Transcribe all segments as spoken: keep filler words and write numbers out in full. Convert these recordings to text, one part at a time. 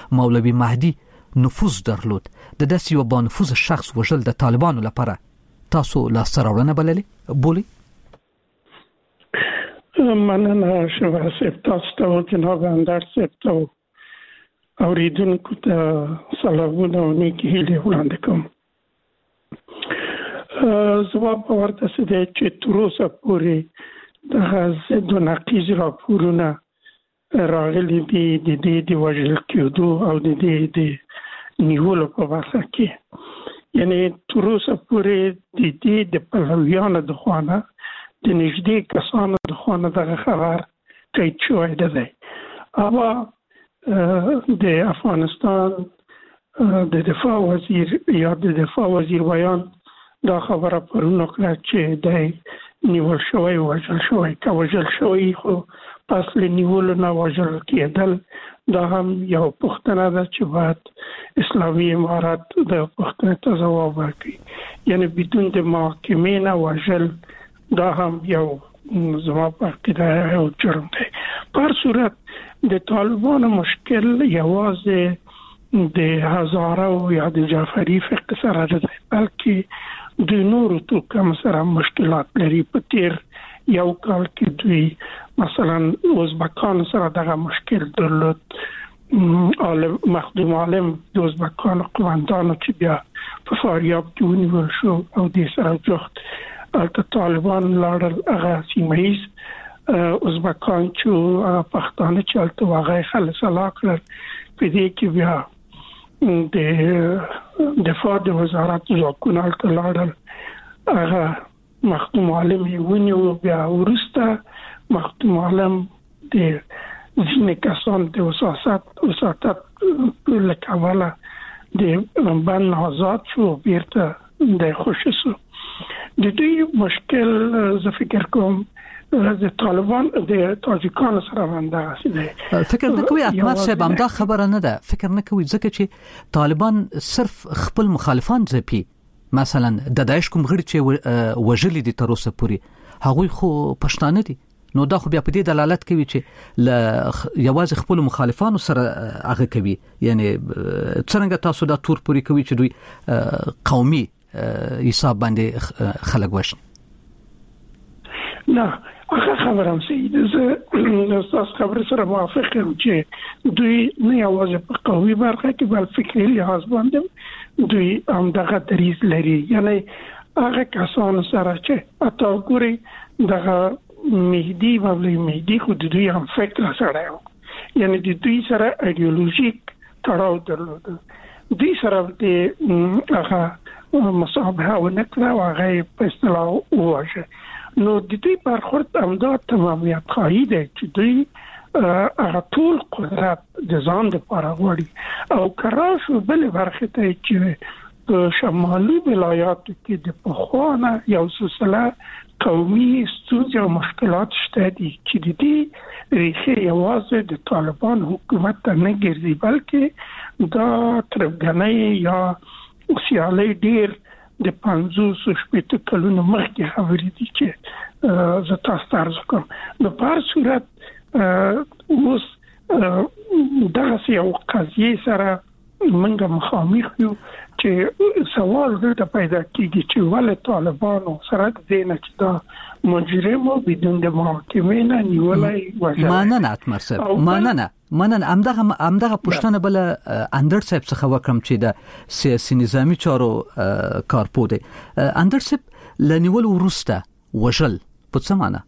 مولوي مهدي نفوذ درلود. د داسې یو با نفوذ شخص وژل د طالبانو لپاره تاسو لاسته راوړنه بللې بولي؟ مننه شما صاحب، تاسو ته جناب اندر صاحب ته اوریدونکو ته سلامونه او نیکې هیلې وړاندې کوم. زما باور داسې دی چې تر اوسه پورې دغه ضد و نقیض راپورونه راغلي دي د دې د وژل کېدو او د دې د نیولو په برخه کې. یعنی تر اوسه پورې د دې د پلویانو د خوا نه د نږدې کسانو د خوا نه دغه خبر قید شوی نه دی. اما د افغانستان د دفاع وزیر یا د دفاع وزیر بیان دا خبره پرونه کړه چې دی نیول شوی وژل شوی که وژل شوی خو پس له نیولو نه وژل کېدل دا هم یو پوښتنه ده چې باید اسلامي امارات د پوښتنې ته ځواب ورکړي. یعنی بدون د محاکمې نه وژل دا هم یو زما په عقیده یو جرم دی. په هر صورت د طالبانو مشکل یوازې د هزاره او یا د جعفري فقه سره نه دی، بلکې د نورو توکم سره مشکلات لري. په تیر یو کال کې دوی مثلا ازبکان سره دغه مشکل درلود. عالم مخدوم عالم د ازبکان قومندانو چې بیا په فاریاب کې ونیول شو او د سره جوخت البته طالبان لاړل هغه سیمه ایز ازبکان چې هغه پښتانه چې البته هغه خلک سلا کړل. په دې کې بیا د دفاع د وزارت ځواکونه البته لاړل هغه مخدوم عالم یې ونیو. بیا وروسته مخدوم عالم د ځینې کسان د وساطت وساطت له کبله د بند آزاد شو، بیرته د خوشی شو. د دوی مشکل زه فکر کوم د طالبان د تاجکانو سره باندې دی. فکر نه کوي احمد صاحب هم دا خبره نه ده، فکر نه کوي ځکه چې طالبان صرف خپل مخالفان ځپي. مثلا د داعش کوم غړي چې وژلي دي تر اوسه پورې هغوی خو پښتانه دي، نو دا خو بیا په دې دلالت کوي چې ل یوازې خپل مخالفانو سره هغه کوي. یعنی څنګه تاسو دا تور پوری کوي چې دوی قومي حساب باندې خلک وشي؟ نه هغه خبره هم صحیح ده. زه تاسو خبره سره موافق یم چې دوی نه یوازې په قومي برخه کې بل فکري لحاظ باندې دوی هم دغه دریځ لري. یعنی هغه کسانو سره چې اته ګوري دغه مهدی مولوی مهدی خو د دوی هم فکر سره یو، یعنی د دوی سره ایدئولوژیک تړاو درلود. دوی سره د هغه مصابحه ونکړه او هغه په اصطلاح وواژه. نو د دوی برخورد همدا تمامیت خواهی دی چې دوی هغه ټول قدرت د ځان دپاره غواړي او کرا شو بلې برخې ته چې په شمالي ولایاتو کې د پخوا نه یو سلسله قومي ستونزې او مشکلات شته دي چې د دې ریښې یوازې د طالبان حکومت ته نه ګرځي، بلکې دا تربګنۍ یا سیالۍ ډېر د پنځوس شپېته کلونو مخکې خبرې دي چې زه تاسو ته عرض کوم. نو په هر صورت اوس دغسې یو قضیې سره موږ مخامخ یو چې سوال دلته پیدا کېږي چې ولې طالبانو سره د دې نه چې دا مجرمو بدون د محاکمې نه نیولی وژلی. مننه اتمر صاحب، مننه مننه. همدغه همدغه پوښتنه بله اندر صاحب څخه وکړم چې د سیاسي نظامي چارو کارپوه دی. اندر صاحب له نیولو وروسته وژل په څه معنی؟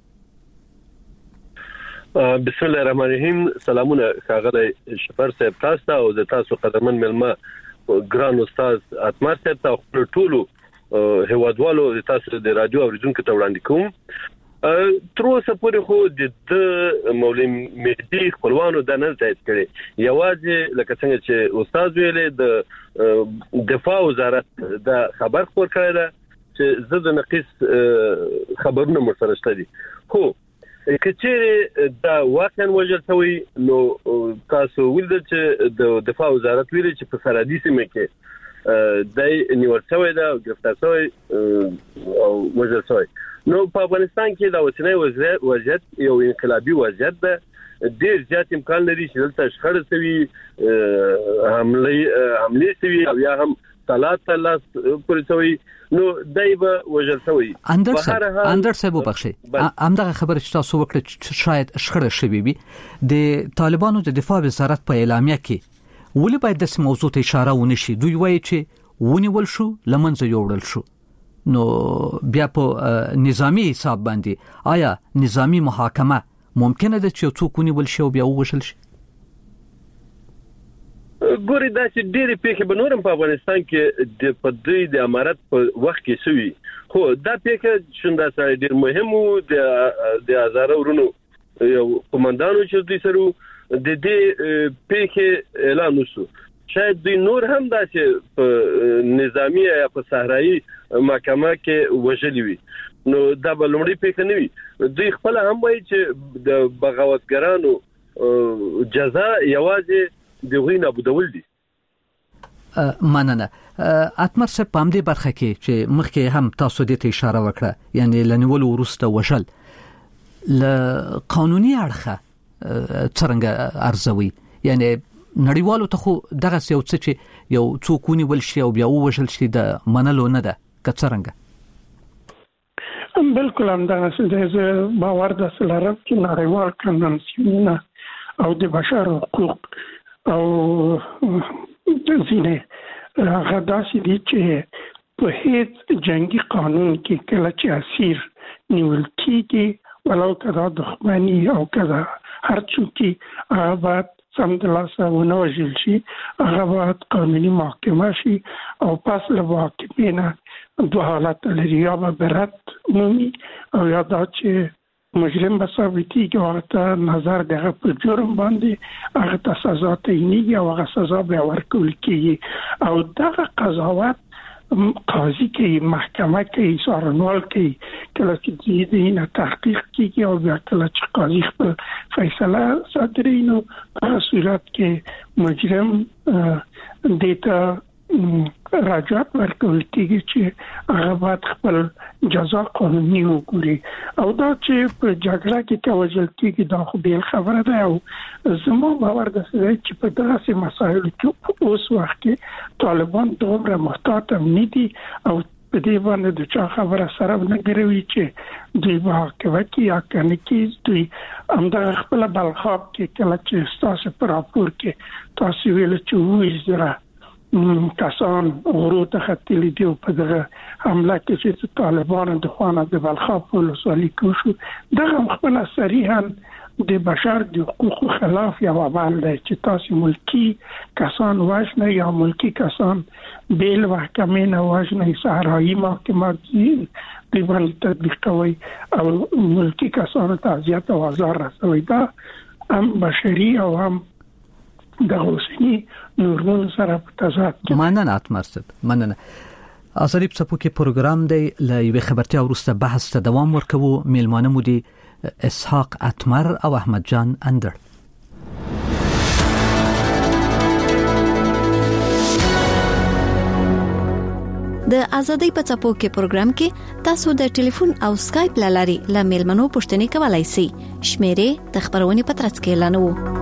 بسم الله الرحمن الرحیم. سلامونه ښاغلی شفر صاحب تاسو ته او د تاسو قدرمن ملما ګران استاد اتمر صاحب ته خپل ټولو هیوادوالو د تاسو د رادیو اوریدونکو ته وړاندې کوم. تر اوسه پورې خو د مولوي مهدي خپلوانو د نه ځای کړي، یوازې لکه څنګه چې استاد ویلې د دفاع وزارت د خبر خبر کړی ده چې زه د نقیص خبرونه مرسته شته دي. خو کچېره دا واقعا وجل شوی نو تاسو ویل چې د دفاع وزارت ویل چې په سرحدي سیمه کې د نیول شوی دا گرفتار شوی او وجل شوی. نو په افغانستان کې دا اوسنۍ وضعیت یو انقلابي وضعیت ده ډیر زیات امکان لري چې دلته شخړه شوي حمله حمله شوي او یا هم طلاق تلاس پرې شوي نو دایبه وجل شوی اندر صاحب اندر صاحب وبخشي همدغه خبره چې تاسو وکړه چې شاید شخړه شوي وي د طالبانو د دفاع وزارت په اعلامیه کې ولې باید د موضوع ته اشاره ونشي دوی وایي چې ونیول شو لمنځه یوړل شو نو بیا په نظامی حساب باندې آیا نظامی محاکمه ممکنه ده چې څوک ونیول شي او بیا ووژل شي ګوري دا چې ډېری پیښې به نورم په افغانستان کې د پدې د امارت په وخت کې شوي خو دا پیښه شوندا سره ډېر مهم وو د د هزاره ورونو یو قومندانو چې دوی سره د دې پیښې اعلان وشو شاید دوی نور هم دا چې په نظامی یا په صحرایي محکمه کې وژلي وي نو دا به لومړی پیښه نه وي دوی خپل هم وایي چې د بغاوتګرانو جزا یوازې دغه نه بودول دي مننه اتمر صاحب په همدې برخه کې چې مخکې هم تاسو دې ته اشاره وکړه یعنی لنیول ورسته وشل ل قانوني اړخه څنګه ارزوي یعنی نړیوالو ته خو دغه یو څه چې یو څوک ونیول شي او بیا ووژل شي د منلو نه ده که څنګه بالکل هم دا څه باور د سلارم چې نړیوال کنونسیونونه او د بشر حقوق او ځینې هغه داسې دي چې په هیڅ جنگي قانون کې کله چې اسیر نیول کېږي ولو کدا دښمني او کدا هر څوک هغه باید سمدلاسه ونه وژل شي هغه باید قانوني محکمه شي او پس له محکمې نه دوه حالت لري یا به برت مومي او یا دا چې مجرم به ثابتېږي او هغه ته نظر دغه په جرم باندې هغه ته سزا تعینېږي او هغه سزا به ورکول کېږي او دغه قضاوت قاضي کې محکمه کې څارنوال کې کله چې دې نه تحقیق کېږي او بیا کله چې قاضي خپل فیصله صادروي نو په صورت کې مجرم دیتا راجعات ورکول کېږي چې هغه باید خپل جزا قانوني وګوري او دا چې په جګړه کې توجه کېږي دا خو به خبره ده او زموږ باور ده چې په دغه مسایلو کې اوس وخت کې طالبان دومره محتاط نه دي او په دې باندې د چا خبره سره نه ګروي چې دوی به کوي یا کنه کې دوی همدا خپل بلخاب کې کله چې تاسو پر راپور کې تاسو ویل چې وې زرا کسان غرو ته خطلی دی په دغه حمله کې چې طالبان د خوانه د بلخاب ولسوالۍ کې شو دغه خپل صریحا د بشر د حقوقو خلاف یو عمل دی چې تاسو ملکی کسان وژنه یا ملکی کسان بیل محکمې نه وژنه صحرایي محکمه کې د باندې تطبیق کوي او ملکی کسان ته اذیت او آزار رسوي دا هم بشري او هم د اوسنی نورمال سره په تضاد مننه اتمر صاحب مننه اصلي په سپو کې پروګرام دی ل یو خبرتي ورسته بحث ته دوام ورکوو میلمانه مو دي اسحاق اتمر او احمد جان اندر د ازادۍ په چپو کې پروګرام کې تاسو د ټلیفون او سکایپ لاري ل میلمنو پوښتنه کولای شئ شمیرې د خبرونې په ترڅ کې اعلانوو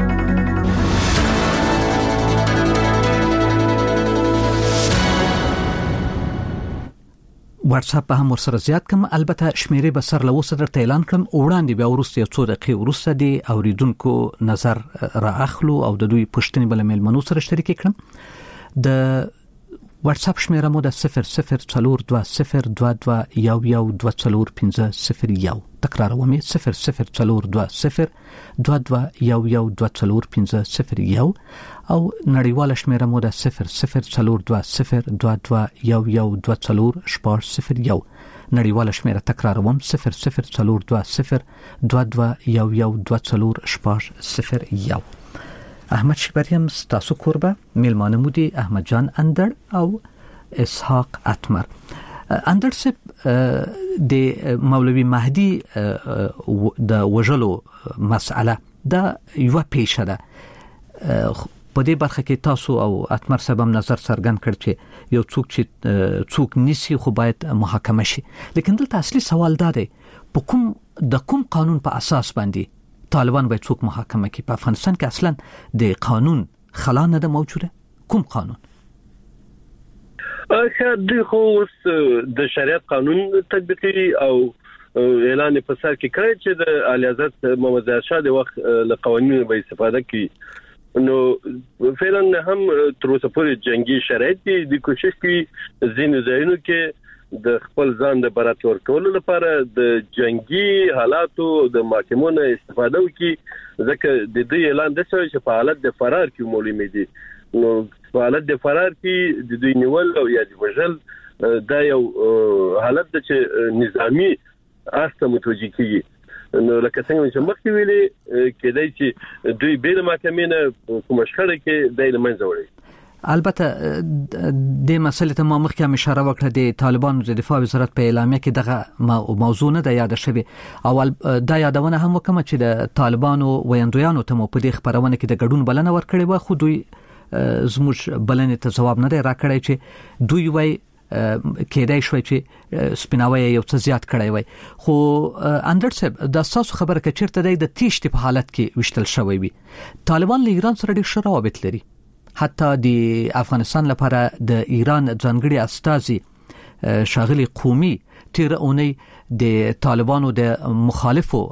واتس اپ هم ورسره زیات کوم البته شمیرې به سر له وسه درته اعلان کړم وړاندې بیا ورسته یو څو دقیقې ورسته دی اوریدونکو نظر را اخلو او د دوی پوښتنې بل میلمنو سره شریک کړم د واتس اپ شمیره مو د صفر صفر څلور دوه صفر دوه دوه یو یو دوه څلور پنځه صفر یو تکراروم صفر صفر څلور دوه صفر دوه دوه یو یو دوه څلور پنځه صفر یو او نړیواله شمیره مو د صفر صفر څلور دوه صفر دوه دوه یو یو دوه څلور شپږ صفر یو نړیواله شمیره تکراروم صفر صفر څلور دوه صفر دوه دوه یو یو دوه څلور شپږ صفر یو احمد شبریم ستاسو کوربه میلمانه مو دي احمد جان اندر او اسحاق اتمر اندر سپ د مولوی مهدی د وجلو مسأله دا یو پیښه ده په دې برخه کې تاسو او اتمر صاحب نظر څرګند کړ چې یو څوک چې څوک نسی خو باید محاکمه شي لیکن دلته اصلي سوال دا دی په کوم د کوم قانون په اساس باندې طالبان به څوک محاکمه کوي. په افغانستان کې اصلا د قانون خلا نه ده موجوده. کوم قانون؟ اخر د خو د شریعت قانون تطبیقي او اعلان په سر کې کړی چې د اعلی حضرت محمد ظاهر شاه د وخت له قوانینو به استفاده کوي. نو فعلا هم تر اوسه پورې جنگي شرایط دي کوشش کوي ځینې ځایونو کې د خپل ځان د برات ورکولو لپاره د جنگي حالاتو د محکمونو استفاده وکړي، ځکه د دې اعلان د څه چې په حالت د فرار کې مولوي دي. نو په حالت د فرار کې د دوی نیول او یا د وژل دا یو حالت د چې نظامی استه متوجي کیږي. نو لکه څنګه چې مخکې ویلي کېدای چې دوی بیل محکمې نه کوم شخړه کې د منځ وړي. البته د مسلې ته ما مخکې هم اشاره وکړه، د طالبانو د دفاع وزارت په اعلامیه کې دغه موضوع نه د یاد شوی. اول دا یادونه هم وکړه چې د طالبانو ویاندویانو ته مو په دې خبرونه کې د ګډون بلنه ورکړې و، خو دوی زموږ بلنې ته جواب نه دی راکړی چې دوی وای کېدای شوی چې سپیناوی یو څه زیات کړی وای. خو اندر صاحب د تاسو خبره کې چیرته دی د تیشت په حالت کې وشتل شوی وي. طالبان له ایران سره ډېر ښه روابط لري، حتی د افغانستان لپاره د ایران ځانګړي استازي شاغلي قومي تیر اونۍ د طالبانو د مخالفو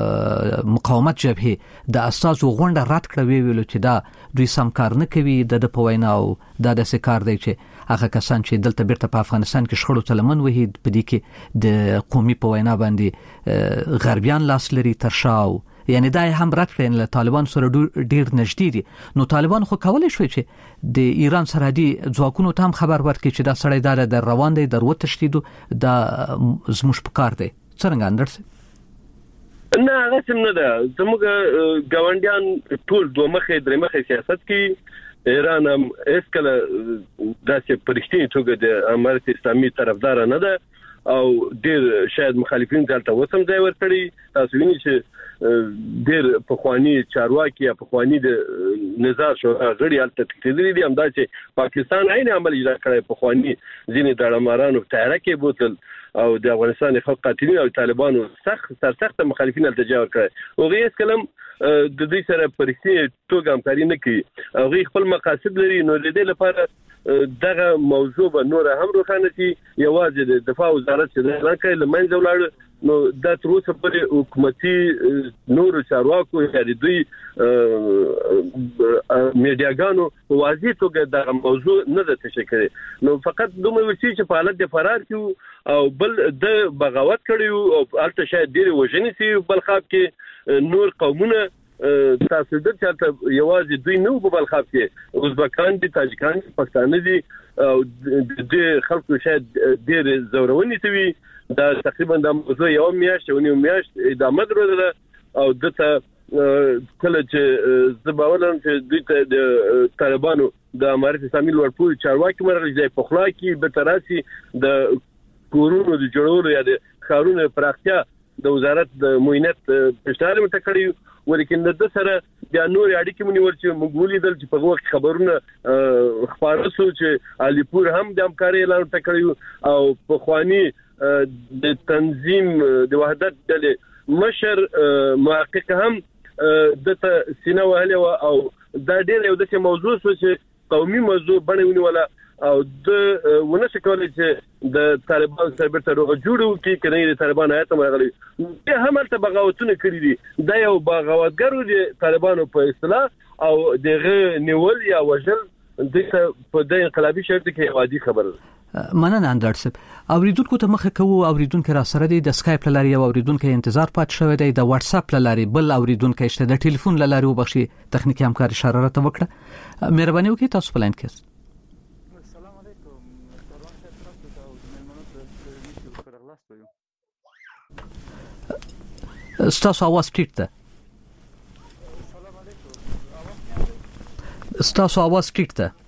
مقاومت جبهه د استازو غونډه رد کړې ویلو چې دا دوی سم کار نه کوي. د په وینا او دا د سکار دی چې هغه کسان چې دلته بیرته په افغانستان کې شخړو تلمن وهي په دې کې د قومي په وینا باندې غربیان لاس لري ترشاو، یعنی دا هم رد کړي له طالبان سره ډیر نږدې دي. نو طالبان خو کولای شوی چې د ایران سرحدي ځواکونو ته هم خبر ورکړي چې دا سړی دا د روان دی درو تشدید دا زموږ په کار دی. څنګه اندرسه؟ نه هغه څه نه ده. زموږ ګاونډیان ټول دوه مخې درې مخې سیاست کې ایران هم اسکله داسې پرشتي توګه د امارت اسلامي طرفدار نه ده او ډیر شاید مخالفین دلته وسم ځای ورکړي. تاسو وینئ چې ډیر په خواني چارواکي په خواني د نظام شورا غړي الته تکتیدري دي، هم دا چې پاکستان عین عمل اجرا کړی په خواني ځینې دړمارانو تیاره کې بوتل او د افغانستان خلک قاتلین او طالبانو سخت سرسخت مخالفین التجاور کړي. او غي اس کلم د دې سره پرستی توګه همکاري نه کوي او غي خپل مقاصد لري. نو د دې لپاره دغه موضوع به نور هم روښانه شي. یوازې د دفاع وزارت چې د اعلان کړي لمنځه ولاړ، نو دا تر اوسه پورې حکومتي نور چارواکو یا د دوی میډیاګانو واضح توګه دغه موضوع نه ده تشریح کړې. نو فقط دومره وشي چې په حالت د فرار کې او بل د بغاوت کړي او البته شاید ډېر وژنې سي بلخاب کې نور قومونه تاسو د چاته یوازې دوی نو په بلخاب کې ازبکان دي، تاجکان دي، پښتانه دي او د خلکو شاید ډېر زورونی توي. دا تقریبا د موضوع یو میاشت او نیو میاشت ادامه درلوده او دته کله چې زباولم چې دوی ته د طالبانو د امارت اسلامي لوړپوړي چارواکي مرغلي ځای په خلا کې به تراسي د کورونو د جوړولو یا د خارونو پراختیا د وزارت د موینت پښتاره متکړي، ولیکن د سره د نور اړیکې مونږ ورچې مګولې دل چې په وخت خبرونه خبره سو چې علیپور هم د همکاري اعلان تکړي او په خواني د تنظیم د وحدت د مشر محقق هم د سینه وهله او دا ډېر یو د موضوع چې قومي موضوع بڼه ونیوله او د ونه شکولای چې د طالبان سره بیرته روغه جوړو کې کني د طالبان آیت مرغلي به هم تل بغاوتونه کړی دي. دا یو بغاوتګرو دي طالبانو په اصطلاح او دغه نیول یا وژل د په د انقلابي شرط کې عادي خبره ده. مننه اندرسب. اوریدونکو ته مخه کوو اوریدونکو را سره دی د سکایپ لاري او اوریدونکو انتظار پات شوی دی د واتس اپ لاري بل اوریدونکو شته د ټلیفون لاري وبخشي تخنیکی همکار اشاره راته وکړه. مهرباني وکړئ تاسو په لاین کې. السلام علیکم تران تاسو ته او مېلمنو ته راغلاست یو ستاسو आवाज ټیټ ده. السلام علیکم ستاسو आवाज ټیټ ده.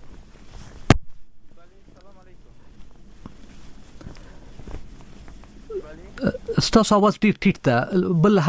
ستاسو आवाज ډیر ټیټ ده. بل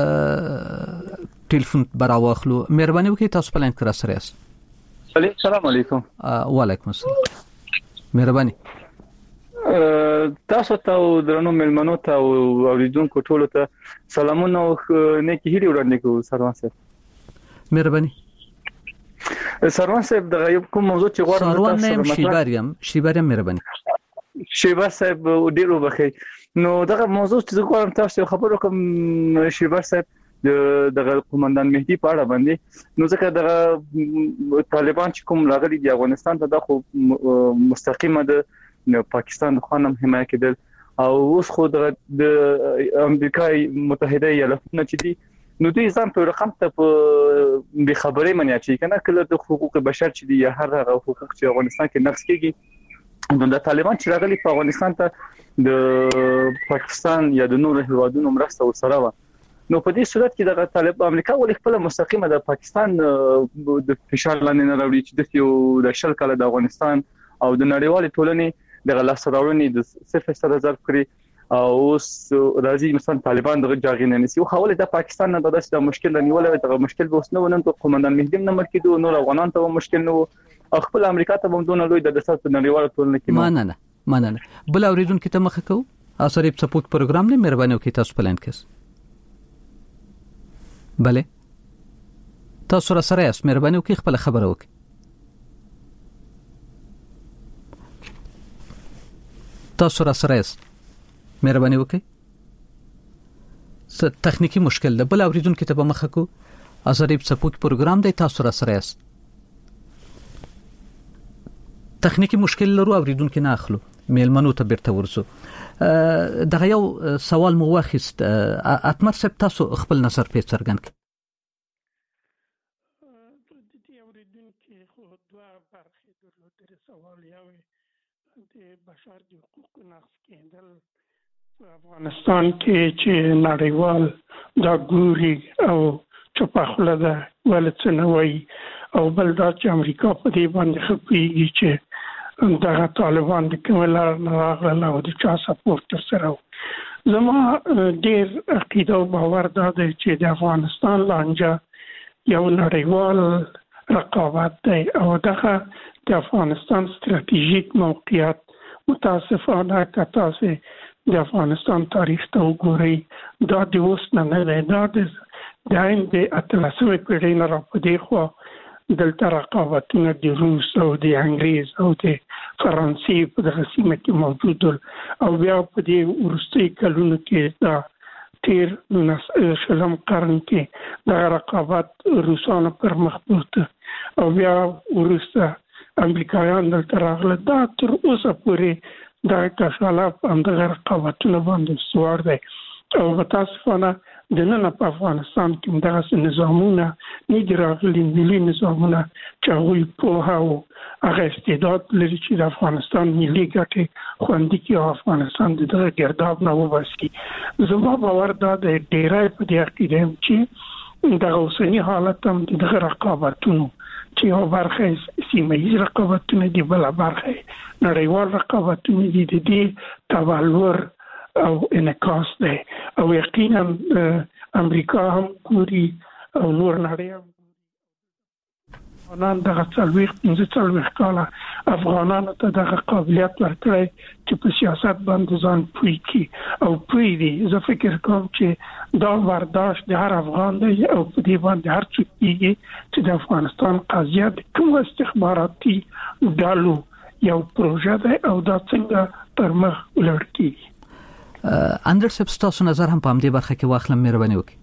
ټلیفون براواخلو. مهرباني وکړئ تاسو په لاین کې را سره یاست. السلام علیکم. وعلیکم السلام. مهرباني. تاسو ته درنو ملمنو ته او اوریدونکو ټولو ته سلامونه او نیکی هیلې وړاندې کوم سروان صاحب. مهرباني. سروان صاحب د یو کوم موضوع چې غواړم سروان نیم شیباریم شیباریم مهرباني. شیبار صاحب ډیرو بخیر. نو دغه موضوع چې غواړم تاسو خبرو کوم شیبار صاحب د قومندان مهدي په اړه باندې. نو ځکه د طالبان چې کوم راغلي د افغانستان ته د خو مستقیمه د پاکستان د خانم حمایت کېدل او اوس خو د امریکا متحده ایالاتونو چې دي نو دوی ځان په رقم ته په به خبرې منیا چې کنه کله د حقوق بشر چې دی هر هغه حقوق چې افغانستان کې نقض کیږي نو د طالبان چې راغلي په افغانستان ته د پاکستان یا د نورو هیوادونو مرسته وسره و. نو په دې صورت کې د طالب امریکا ولې خپل مستقیمه د پاکستان د فشار لاندې نه راوړي چې د یو د شل کال د افغانستان او د نړیوال ټولنې د غلاس راوړنې د صرف سره ظرف کړی او اوس راځي مثلا طالبان دغه جاغینه نسی او حواله د پاکستان نه د داسې مشکل نیول دغه مشکل به اوس نه ونن ته قومندان مهدی نه مرکې دوه نور افغانان ته مشکل نه او خپل امریکا ته هم دونه لوی د دسات نړیوال ټولنې کې ما نه نه ما نه بل اوریدونکو ته مخه کو اثر سپورت پروګرام نه مهرباني وکړئ تاسو پلان کس بله تاسو را سره یاست مهرباني وکړئ خپل خبره وکړئ. تاسو را سره یاست مهرباني وکړئ. څه تخنیکی مشکل ده بل اوریدونکو ته به مخه کو اثر سپورت پروګرام دی تاسو را سره یاست تخنیکی مشکل لرو اوریدونکو نه اخلو میلمنو ته بیرته ورسو. دغه یو سوال مو واخیست اتمر صاحب تاسو خپل نظر په څرګند کړئ. د دې اوریدونکو خو دوه برخې درلودل سوال یو د بشر د حقوقو نقض کېدل په افغانستان کې چې نړیوال دا ګوري او چپخله ده ولڅ نه وایي او بل دا چې امریکا په دې باندې خپيږي چې دغه طالبان د کوملار راغله او د چا سپورټ سره زما ډیر عقیده او باور دا دی چې د افغانستان لانجه یو نړیوال رقابت دی او دغه د افغانستان ستراتیژیک موقعیت متاسفانه کتاسه د افغانستان تاریخ ته وګورئ دا د اوس نه نه دی دا د داین د اتلسمې پیړۍ نه راپدې خو دلته رقابتونه د روس او د انګریز او د فرانسې په دغه سیمه کې موجود او بیا په دې وروستي کلونو کې دا تیر شلم قرن کې د رقابت روسانو پر مخ پورته او بیا ورسته امریکایان دلته راغله دا تر اوسه پورې دا کشاله هم د رقابتونو باندې سوار دی او متاسفانه د نن په افغانستان کې دغه نظامونه نه دي راغلي ملي نظامونه چې هغوی په هاو هغه استعداد لري چې د افغانستان ملي ګټې خوندي کړي او افغانستان د دغه ګرداب نه وباسي. زما باور دا د ډیری په دې عقیده چې دغه اوسني حالت هم دغه رقابتونو چې یو برخه سیمه ییز رقابتونه دي بل برخه نړیوال رقابتونه دي د دې تبلور او انعکاس دی او یقینا امریکا هم ګوري او نور نړۍ هم افغانان دغه څلوېښت پنځه څلوېښت کاله افغانانو ته دغه قابلیت ورکړی چې په سیاست باندې ځان پوه کړي او پوه دي. زه فکر کوم چې دا برداشت د هر افغان دی او په دې باندې هر څوک کېږي چې د افغانستان قضیه د کوم استخباراتي ډلو یو پروژه دی او دا څنګه پر مخ ولاړ کېږي. اندر صاحب تاسو نظر هم په دې برخه کې واخلم مهرباني وکړئ.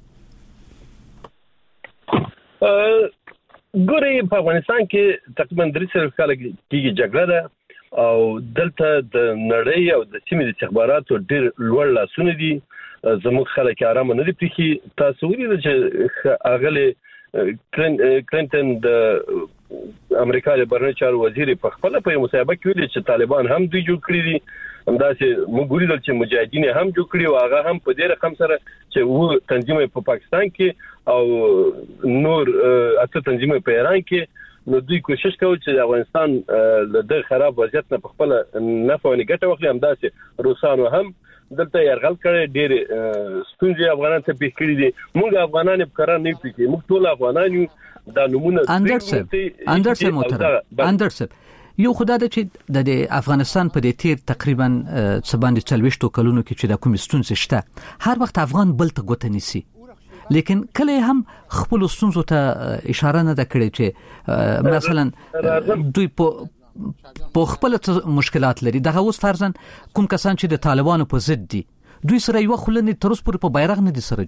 ګوري په افغانستان کې تقریبا درې سوه کال کېږي جګړه ده او دلته د نړۍ او د سیمې د استخباراتو ډېر لوړ لاسونه دي زموږ خلک آرام نه دي پېښي. تاسو ولیدل چې اغلی کلینټن د امریکا د بهرنیو چارو وزیر په خپل په مصاحبه کې ویلي چې طالبان هم دوی جوړ کړی دي همداسې موږ ولیدل چې مجاهدین هم جوړ کړي او هغه هم په دې رقم سره چې وو تنظیم په پاکستان کې او نور اته تنظیم په ایران کې نو دوی کوشش کوي چې افغانستان له خراب وضعیت نه په خپل نفع او ګټه واخلي. همداسې روسانو هم دلته يرغل کړي ډېر ستونزې افغانان ته پیښ کړي دي. موږ افغانان په قرار نه پیږي موږ ټول افغانان یو دا نمونه اندر صاحب اندر صاحب محترم اندر صاحب یو خدای د چې د افغانستان په دې تیر تقریبا څباندې چلويشتو کلونو کې چې د کوم ستونزې شته هر وخت افغان بل ته ګوته نیسي لیکن کله هم خپل ستونزو ته اشاره نه کړي چې مثلا دوی په په خپل مشکلات لري دغه اوس فرضاً کوم کسان چې د طالبانو په ضد دي دوی سره یو خلنی تر اوسه پورې په بیرغ نه دي سره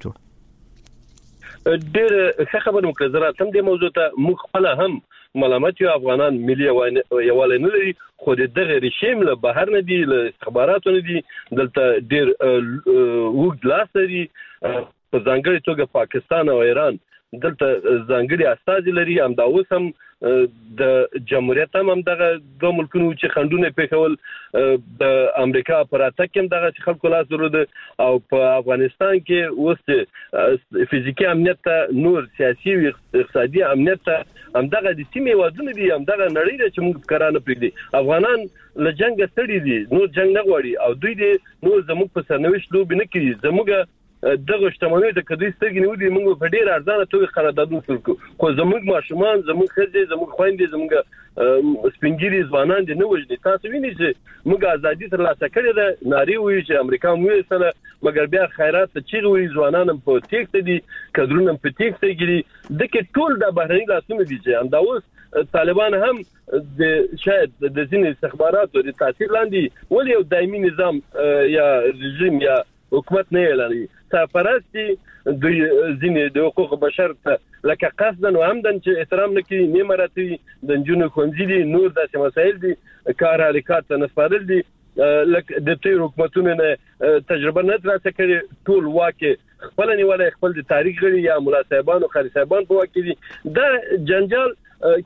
جوړ ډېر ښه خبره مو زه راتم د موضوع ته موږ خپل هم ملامت یو افغانان ملي یووالی نه لري خو دغه رژیم له بهر نه دي له استخباراتو نه دي دلته ډېر وګړي لاس لري په ځانګړي توګه پاکستان او ایران دلته ځانګړي استازي لري هم دا اوس هم د جمهوریت هم دغه دوه ملکونو چې خندونه پیښول د امریکا پر اتک هم دغه خلکو لاس درود او په افغانستان کې اوس فزیکی امنیت نور سیاسي او اقتصادي امنیت هم دغه د سیمې وادونه دي هم دغه نړۍ چې موږ کارانه پرېږدي افغانان له جنگ ستړي دي نور جنگ نه غواړي او دوی دې نور زموږ په سرنوشت لوب نه کوي زموږ دغه شتمنۍ د کدي ستګ نیولې موږ په ډیر ارزانه توګه قراردادونه وکړو خو زموږ ماشومان زموږ خځې زموږ خويندې زموږ سپینګيري ځوانان دي نو وجدي تاسو وینئ چې موږ ازادي ترلاسه کړې ده ناري وي چې امریکا مو سره مګر بیا خیرات چې وي ځوانان په تیښت دي کډرونه په تیښت کې د کې ټول د بهرني لاسونه دي چې هم دا اوس طالبان هم د شاید د ځینې استخباراتو د تاثیر لاندې ولې یو دایمي نظام یا رژیم یا حکومت نه اعلانوي سفارتي د ځینې د حقوق بشر ته لکه قصدا او عمدن چې احترام نه کوي نه مراتي د جنونو خونځي دي نور داسې مسایل دي کار حرکت نه سپارل دي لکه د تیر حکومتونو نه تجربه نه ترلاسه کړي ټول واکه خپل نیولای خپل د تاریخ غړي یا مولا صاحبانو خالي صاحبان په واکه دي د جنجال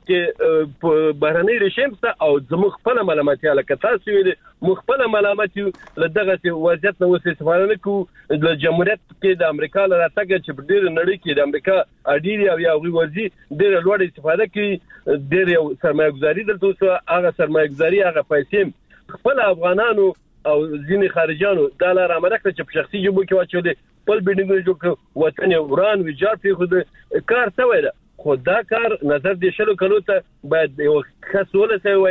کې په بهرني رژیم ته او زموږ خپل ملامتیا لکه تاسو ویل مخبل ملامت له دغه وضعیت نو استفاده کو د جمهوریت کې د امریکا لپاره تاګه چې په ډیر نړۍ کې د امریکا اډیری او یو وزي ډیر لوړ استفاده کوي ډیر یو سرمایه‌ګزاري دلته هغه سرمایه‌ګزاري هغه پیسې خپل افغانانو او ځینې خارجانو د لار امریکا چې په شخصي جوبو کې واچول خپل بډینګ جوړ وطن وران ویجار په خود کار څه وایي خو دا کار نظر دې شلو کلو ته باید یو خاصوله سوی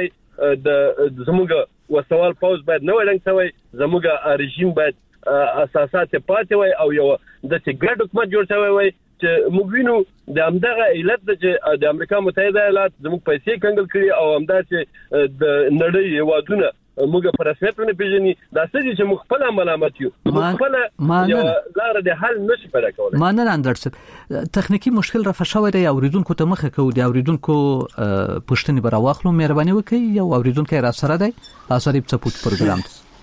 د زموږ وسوال پاوز باید نو لنګ سوی زموږ رژیم باید اساسات پاتې وای او یو د ګډ حکومت جوړ شوی وای چې موږ وینو د امدغه علت د امریکا متحده ایالات زموږ پیسې کنګل کړي او همدا چې د نړۍ وادونه موږ پر رسمیت نه پیژني دا څه چې مخفل ملامت یو مخفل یو لار د حل نشي پیدا کولای ما نه اندرڅ تخنیکی مشکل را فشاوه دی اوریدونکو ته مخه کو دی اوریدونکو پښتني براواخلو مهرباني وکړئ یو اوریدونکو را سره دی اثر په پوت پروګرام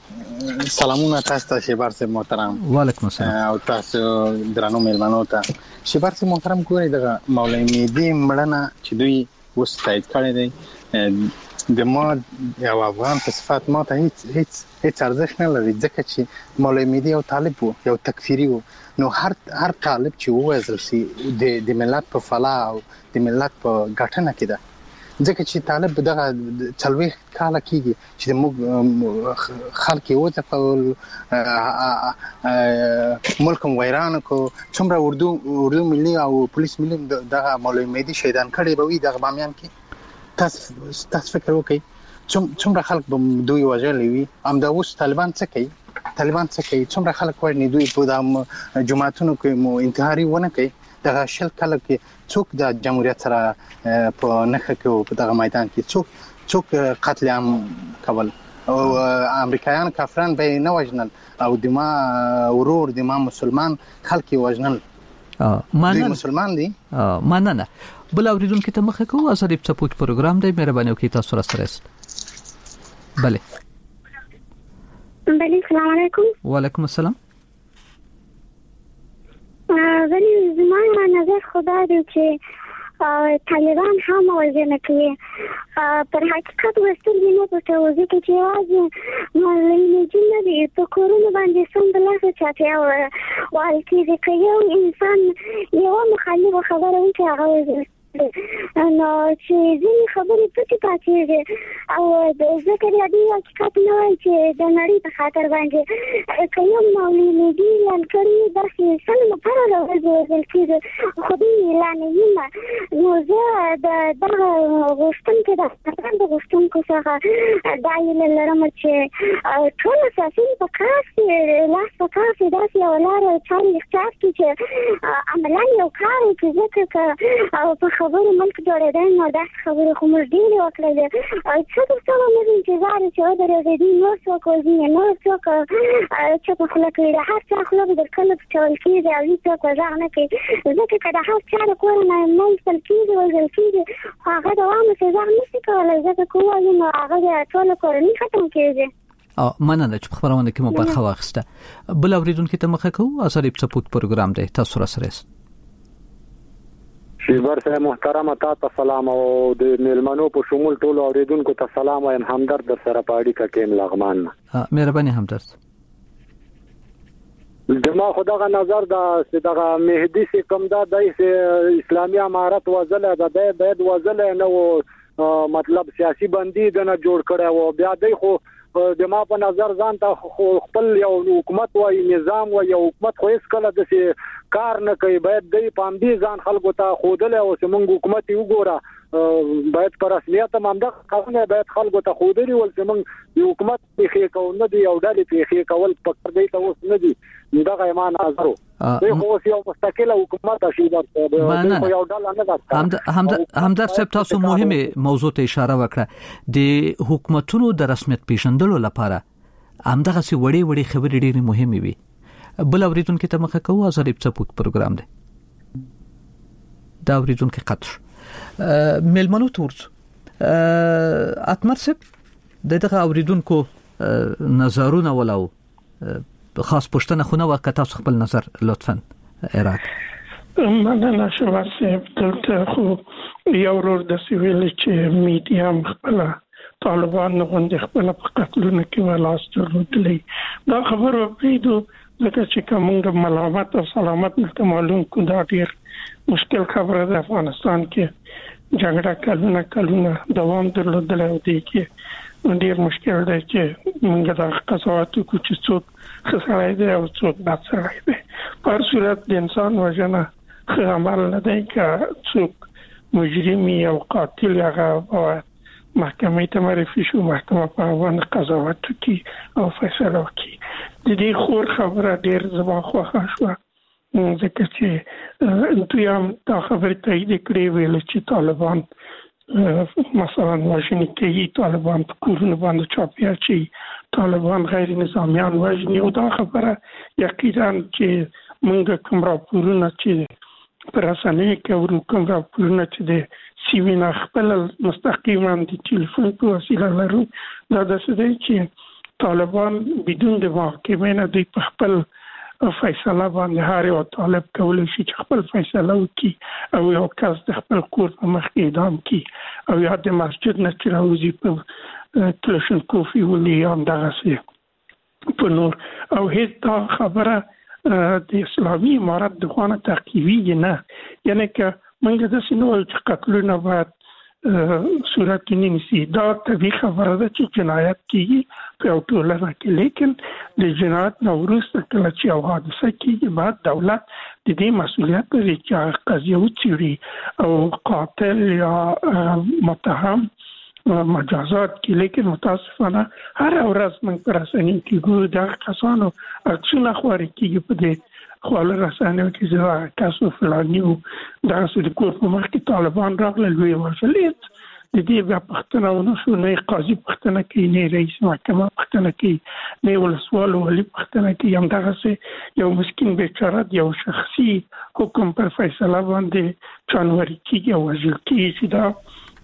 سلامونه تاسو ته شیبار صاحب محترم وعلیکم السلام او تاسو درنو میلمنو ته شیبار صاحب محترم ګورئ دغه مولوی مهدی مړنه چې دوی اوس تایید کړی دی د ما یو افغان په صفات ما ته هیڅ هیڅ هیڅ ارزښت نه لري ځکه چې مولوی مهدی یو طالب وو یو تکفیری وو نو هر هر طالب چې وایي چې د د ملت په فلاح او د ملت په ګټنه کې ده ځکه چې طالب دغه چلوي کاله کېږي چې موږ خلک یو ځپل ملک ویران کو څومره اردو اردو ملي او پولیس ملي دغه مولوی مهدی شهیدان کړي به وي دغه بامیان کې تاسو تاسو فکر وکړئ څومره خلک به دوی وژلي وي همدا اوس طالبان څه کوي طالبان څه کوي څومره خلک وایي دوی په د جماعتونو کې مو انتحاري ونه کوي دغه شل کله کې څوک د جمهوریت سره په نخښه کې په دغه میدان کې څوک څوک قتل عام کول او امریکایان کافران به نه وژنل او د ما ورور د ما مسلمان خلک وژنل مانه مسلمان دي مانه نه بل اوریدونکو ته مخه کوو اثر په پوت پروګرام دی مهرباني وکړئ تاسو را سره است بله بله السلام علیکم وعلیکم السلام ولی زمان نظر خدا دی چې طالبان هم وژنه کوي پر حقیقت وستل دي نه پټه وځي چې واځي مولوی مهدی نه دی په کورونو باندې سم بلاسه چاته او والکې چې یو انسان یو مخالف خبره وي چې هغه نو چې ځینې خبرې پټې پاتې او د ذکر یادي حقیقت نه وایي چې د نړۍ په خاطر باندې کوم مولوی اعلان کړی داسې سل لپاره راوځي چې خو دې اعلان یې نو زه د دغه غوښتونکو د د غوښتونکو څخه دا یې لرم چې ټول اساسي په کار کې لاس په کار کې داسې یو لاره چارې اختیار کړي چې عملاً یو کار وکړي ځکه او په خبرو ملک جوړېدل نو داسې خبرې خو موږ ډېرې وکړلې څه درته موږ انتظار چې ودرېږي نور څوک وځي نور څوک چوپه خوله کوي د هر چا خوله به در کله پټول کېږي او هېڅ څوک غږ نه کوي ځکه که د هر چا د کور نه نه ایستل کېږي وژل کېږي خو هغه دوامه سزا نشي کولی ځکه که ووایي نو هغه د ټوله کورنۍ ختم کېږي. او مننه چې په خبرونه کې مو برخه واخیسته. بل اوریدونکو ته مخه کوو اثر سپورت پروګرام دی تاسو را سره شیبر صاحب محترم تاسو سلام او د میلمنو په شمول ټول اوریدونکو ته سلام وایم همدرد در سره پاړی کا کېم لغمان. مهرباني همدرد. دما خدغه نظر دا چې دغه مهدی سي کوم دا د اسلامي امارت وزله د باید وزله نو مطلب سیاسي بندي د نه جوړ کړي او بیا دای خو د ما په نظر ځان ته خپل یو حکومت وای نظام وای یو حکومت خو هیڅ کله د کار نه کوي باید د پام دي ځان خلکو ته خودل او چې حکومت یو ګوره باید پر رسمیت مامده قانون باید خلکو ته خودري ول چې موږ یو حکومت په خې کول نه دی او ډالې په خې کول پکړ دی ته اوس نه دی دغه ایمان نظر دوی خو یو مستقل حکومت شي دا خو یو ډول نه ده. همدرد همدرد صاحب تاسو مهمه موضوع ته اشاره وکړه د حکومتونو د رسمیت پیژندلو لپاره همدغه سي وړي وړي خبرې ډېرې مهمه وي. بل اوریدونکو ته مخه کوو اثر سپورت پروګرام دی دا اوریدونکو قطر ملمنو تورز اتمر سپ دغه اوریدونکو نظرونه ولاو خاص پښتنه خونه وکړه تاسو خپل نظر لطفا عراق. مننه شوه سپ دلته خو یو ورور د سیویل چې میډیا خپل طالبان غونډه خپل په قتلونه کې ولاس درلودلې دا خبر وپیدو لکه چې کومه ملامت او سلامت ملته معلوم کو دا ډیر مشکل خبره ده. افغانستان کې جګړه کلونه کلونه دوام درلودل او دی کې ډیر مشکل دی چې موږ د قضاوت کو چې څوک خسرای دی او څوک بد سړی دی. په هر صورت د انسان وژنه عمل نه دی که څوک مجرم او قاتل هغه محکمه ته معرفي شو محکمه په باندې قضاوت کوي او فیصله کوي. د دې خور خبره ډیر زما خوښه شو ځکه چې دوی هم دا خبره تایید کړې ویل چې طالبان مثلا وژني کوي طالبان په کورونو باندې چاپیا چی طالبان غیر نظامیان وژني او دا خبره یقینا چې موږ کوم راپورونه چې پر اسانه کوي کوم راپورونه چې د سیوینا خپل مستقیما د ټلیفون په وسیله لرو دا د څه دی چې طالبان بدون د محکمې نه د خپل فیصله باندې هر یو طالب کولای شي چې خپل فیصله وکړي او یو کس د خپل کور په مخ کې اعدام کړي او یا د مسجد نه چې راوځي په کلاشینکوف ولي هم دغه څه په نور او هیڅ دا خبره د اسلامي امارت د خوانه تعقیبی نه یعنی که موږ د سينو چې قتلونه بعد صورت نیسی دا طبیعي خبره ده چې جنایت کیږي په ټولنه کې لیکن د جنایت نو وروسته کله چې یو حادثه کیږي بعد دولت د دې مسؤلیت لري چې قضیه وڅېړي او قاتل یا متهم مجازات کی لیکن متاسفانه هر ورځ موږ پر اسانه کې ګورو دا کسانو اکشن خوري کیږي په دې خواله رسانه کې چې تاسو فلانی او دا څه د کور په مخ کې طالبان راغلل وی ورسلیت د دې بیا پښتنه ونه شو نه قاضي پښتنه کې نه رئیس محکمه پښتنه کې نه ولسوال ولی پښتنه کې هم دغه څه یو مسكين بیچاره یو شخصي حکم پر فیصله باندې جنوري کې یو وزیر کې چې دا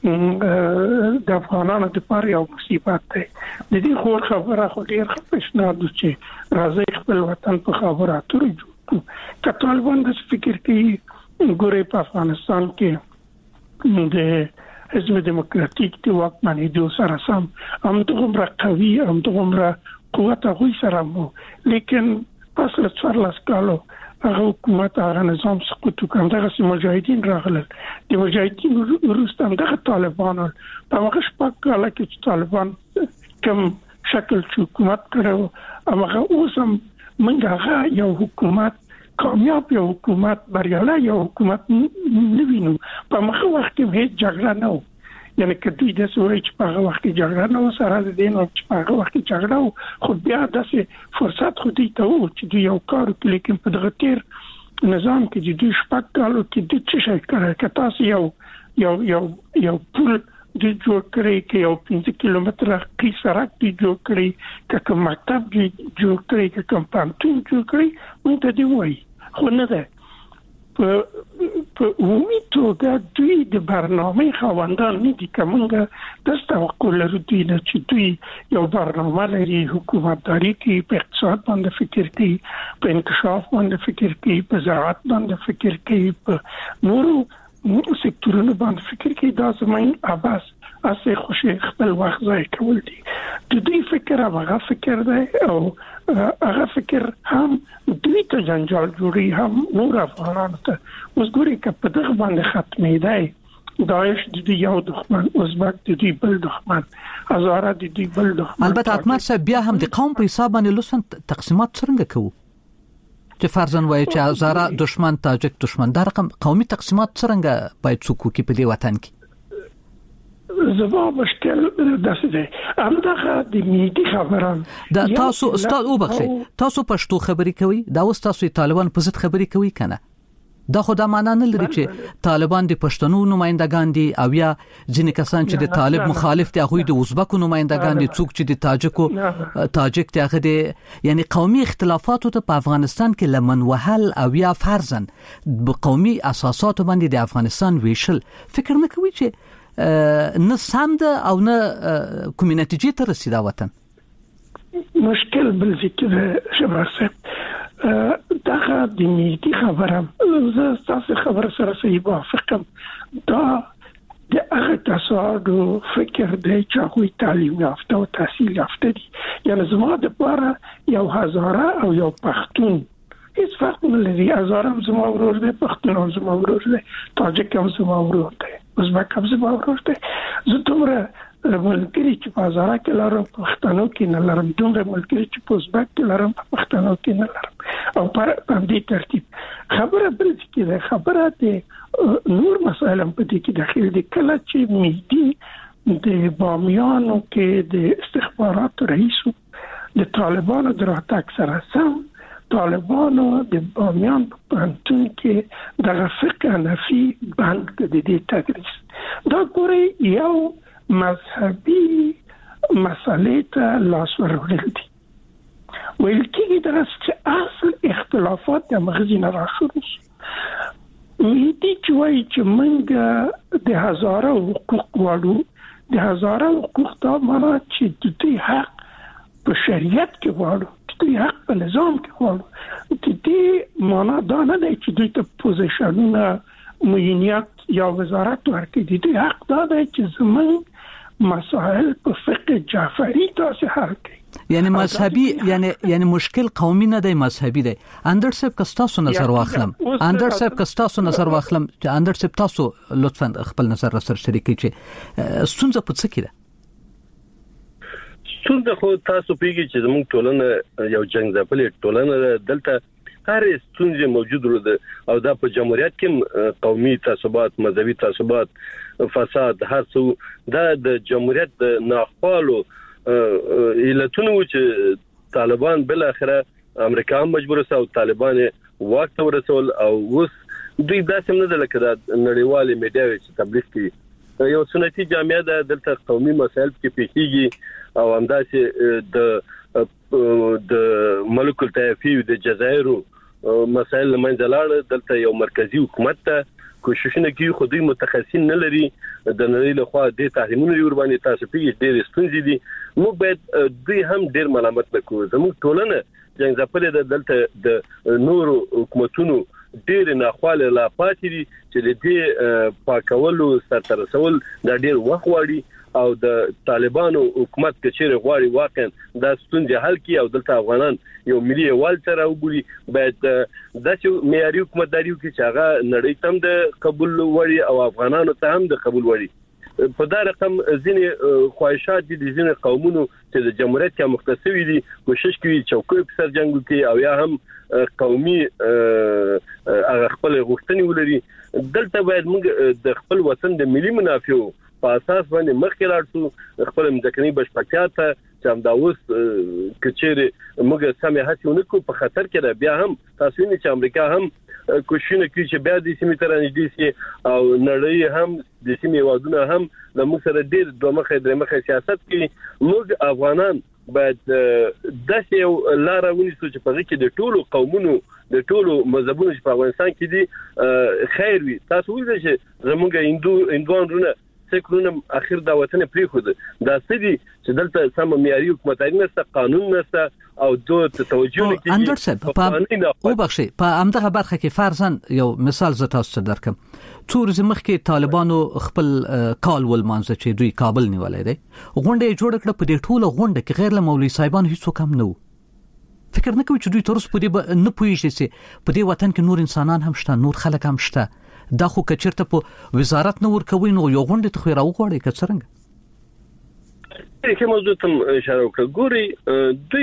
د افغانانو د پاره یو مصیبت دی. د دې خور خبره خو ډیر خپشناد چې راځي خپل وطن په خبره اترو جوړ کړو. طالبان د فکر کې ګورې په افغانستان کې د حزب دموکراتیک د واکمنۍ د سره سم هم دغه قوي هم دغه قوت هغه سره مو لیکن پس له څوارلس کالو هغه حکومت هغه نظام سقوط وکړ دغه مجاهدین راغلل د مجاهدین وروسته دغه طالبان په هغه شپږ کال کې چې طالبان کوم شکل حکومت کړو هغه اوس هم موږ هغه یو حکومت کامیاب یو حکومت بریالی یو حکومت نوینو په هغه وخت کې هیڅ جګړه نه و یعنی کدی د سوري چې په هغه وخت کې جګړه نه و سره د دین او چې په هغه وخت کې جګړه خو بیا داسې فرصت خو دی ته و چې دوی یو کار وکړي لیکن په دغه تیر نظام کې چې دوی شپږ کالو کې د څه شي کړی که تاسو یو یو یو یو پل د جوړ کړی کې یو پنځه کیلومتره کی سړک دی جوړ کړی که کوم مکتب دی جوړ کړی که کوم پانتون جوړ کړی مونږ ته دی وایي خو نه ده په عمومي توګه دوی د برنامه خواندان نه دي که مونږ داسې توقع لرو دوی نه چې دوی یو برنامه لري حکومتداري کوي په اقتصاد باندې فکر کوي په انکشاف باندې فکر کوي په زراعت باندې فکر کوي په نورو سکتورونو باندې فکر کوي دا زموږ عباس اسه خوشي خپل وخت ځای کول دي د دوی فکر هغه فکر دی او هغه فکر هم دوی ته جنجال جوړي هم نور افغانانو ته اوس ګوري که په دغه باندې ختمې دی داعش د دوی یو دښمن ازبک د دوی بل دښمن هزاره د دوی بل دښمن البته اتمر صاحب بیا هم د قوم په حساب باندې لوسن تقسیمات څنګه کوو چې فرضاً وایي چې هزاره دښمن تاجک دښمن دا رقم قومي تقسیمات څنګه باید څوک کې په دې وطن کې زما مشکل داسې دی همدغه د میډي خبران دا تاسو استاد وبخښئ تاسو پښتو خبري کوي دا اوس تاسو طالبان په ضد خبري کوي کنه دا خو دا معنا نه لري چې طالبان د پښتنو نمائندگان دي او یا ځینې کسان چې د طالب مخالف دي هغه د ازبکو نمائندگان دي څوک چې د تاجکو تاجک ته هغه دي یعنی قومي اختلافات ته په افغانستان کې لمن وهل او یا فرضاً په قومي اساسات باندې د افغانستان ویشل فکر نه کوي چې نه سم ده او نه کومې نتیجې ته رسیدا وطن مشکل بل ذکر شبر صاحب دغه د میډي خبره زه تاسو خبره سره صحیح موافقم دا د هغه تاسو فکر دی چې خو تعلیم یافته او تحصیل یافته دي یعنی زما د پاره یو هزاره او یو پښتون هیڅ فرق نه لري هزاره هم زما ورور دی پښتون هم زما ورور دی تاجک هم زما ورور دی ازبک هم زما ورور دی زه دومره ملګری چې په هزاره کې لرم پښتنو کې نه لرم دومره ملګری چې په ازبک کې لرم په پښتنو کې نه لرم او په دې ترتیب خبره بل کې ده خبره ده نور مسائل هم په دې کې داخل دي کله چې میډي د بامیانو کې د استخبارات رئیسو د طالبانو دراتک سره سم طالبانو د بامیان په پانتون کې د فقه نفي بند کړي د تدریس دا ګوري یو مذهبي مسالې ته لاس ورغل دي ویل کېږي چې اصل اختلافات د مغزي نه راخوري میډي چې وایي چې موږ د هزاره حقوق وړو د هزاره حقوق دا معنا چې د دې حق په شریعت کې وړو دوی حق په نظام کې غواړي د دې معنا دا نه دی چې دوی ته پوزیشنونه معینیت یا وزارت ورکړي د دې حق دا دی چې زموږ مسائل په فقه جعفری تاسو حل کړي یعنی مذهبي یعنی یعنی مشکل قومي نه دی مذهبي دی اندر صاحب کستاسو نظر واخلم اندر صاحب کستاسو نظر واخلم چې اندر صاحب تاسو لطفا خپل نظر سره شریک کړئ ستونزه په څه کې ده څنګه خو تاسو پیږي چې زموږ ټولنه یو جنگ ځپلې ټولنه دلته هر ستونزې موجود ده او دا په جمهوریت کې قومي تعصبات مذهبي تعصبات فساد هر څه دا د جمهوریت د ناخوالو علتونه چې طالبان بل اخره امریکا مجبور سو طالبان وخت ورسول او اوس دوی داسې نه ده لکه د نړیوال میډیا چې تبلیغ کوي یو سنتي جامعه ده دلته قومي مسایل کې پیښیږي او همداسې د د ملک الطیفي د جزایرو مسایل منځ لاړ دلته یو مرکزی حکومت ته کوششونه کوي خو دوی متخصصین نه لري د نړۍ له خوا د تحریمونو یور باندې تاسو پیږي ډېر ستونزې دي موږ باید دوی هم ډېر ملامت نکړو زموږ ټولنه څنګه ځپلې د دلته د نورو حکومتونو ډېر ناخواله لا پاتې دي چې د دې پاکولو سره رسول دا ډېر وخت وړي او د طالبانو حکومت کچېره غواړي واقعا د ستونزې حل کړي او دلته افغانان یو ملي یوال سره وګوري باید د چې معیاري حکومتداري وکړي چې هغه نړۍ تم د قبول وړي او افغانانو ته هم د قبول وړي په دا رقم ځینې خواهشات دي د ځینې قومونو چې د جمهوریت کې مختصوي دي کوشش کوي چوکۍ په سر جنگ وکړي او یا هم قومي هغه خپل غوښتنې ولري دلته باید موږ د خپل وطن د ملي منافعو په اساس باندې مخکې لاړ شو خپل مځکني بشپړتیا ته چې هم دا اوس کچېره موږ سمې هڅې ونکړو په خطر کې ده بیا هم تاسو وینئ چې امریکا هم کوششونه کوي چې بیا د سیمې تر نږدې شي او نړۍ هم د سیمې وادونه هم د موږ سره ډېر دوه مخې درې مخې سیاست کوي موږ افغانان باید داسې یو لار ونیسو چې په کې د ټولو قومونو د ټولو مذهبونو چې په افغانستان کې دي خیر وي تاسو وایئ چې زموږ هندو هندوان رونه سکرونه اخر دا وطن پریخود دا سدي چې دلته سم معیاري حکومتداري نشته قانون نشته او دوه توجه نه کوي اندر صاحب په او بخشي په امدغه برخه کې فرضاً یو مثال ز تاسو درکم څور زمخ کې طالبانو خپل کال ول مانځ چې دوی کابل نیولای دي غونډه جوړ کړ په دې ټوله غونډه کې غیر له مولوی صاحبان هیڅ کم نه فکر نه کوي چې دوی ترس په دې نه پوهیږي چې په دې وطن کې نور انسانان هم شته نور خلک هم شته دا خو کچرته په وزارت نو ورکوي نو یو غونډه ته خو راوغوړي کڅرنګ کې موضوع ته اشاره وکړه ګوري دوی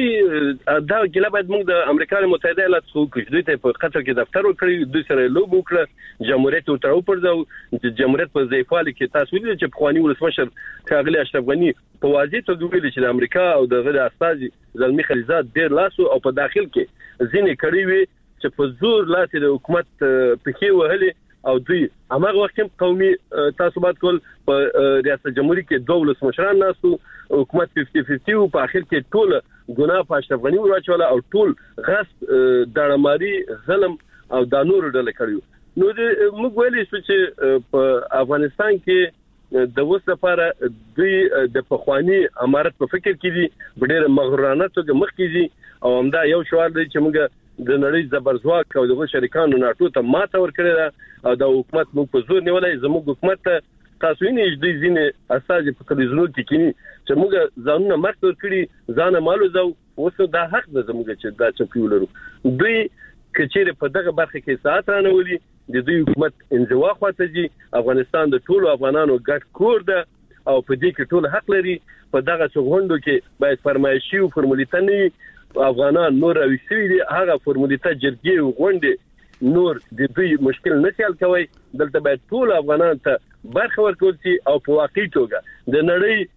دا ګله باید موږ د امریکا متحده ایالات څخه کوي دوی ته په قطر کې دفتر وکړي دوی سره لوب وکړه جمهوریت ته تر پرځو چې جمهوریت په ځایفال کې تاسو ویل چې خواني ولسمشر کاغلی اشرف غنی په واضح توګه ویل چې د امریکا او د غیر استازي زلمی خلیزات ډیر لاسو او په داخل کې ځینې کړي وي چې په زور لاسه د حکومت پخې وهلي او دوی هغه وخت قومي تعصبات کول په ریاست جمهوریت کې دوه ولسمشران ناسو حکومت پنځه پنځه او په اخر کې ټول ګناه په اشرف غنی ورچول او ټول غصب دړماري ظلم او د نور ډول کړیو نو موږ ویلې چې په افغانستان کې د وسه لپاره دوی د پخوانی امارت په فکر کې دي ډېر مغرورانه توګه مخ کې دي او همدا یو شوار دی چې موږ د نړۍ زبرځواک او دغه شریکانو ناټو ته ماته ورکړی دا او د حکومت موږ په زور نیولای زموږ حکومت ته تاسو یې د ځینې اساس په کلیزونو کې کینی چې موږ ځانونه مرګ ورکړي ځان مالو زو اوس دا حق ده زموږ چې دا چپی ولرو دوی کچېره په دغه برخه کې ساعت رانولي د دوی حکومت انزوا خواته دي افغانستان د ټولو افغانانو ګډ کور ده او په دې کې ټول حق لري په دغه څغوندو کې باید فرمایشي او فرمولیتنی افغانان نور اوسوي دي هغه فرمولیته جرګي غونډه نور د دوی مشکل نه حل کوي دلته باید ټول افغانان ته برخه ورکول شي او په واقعي توګه د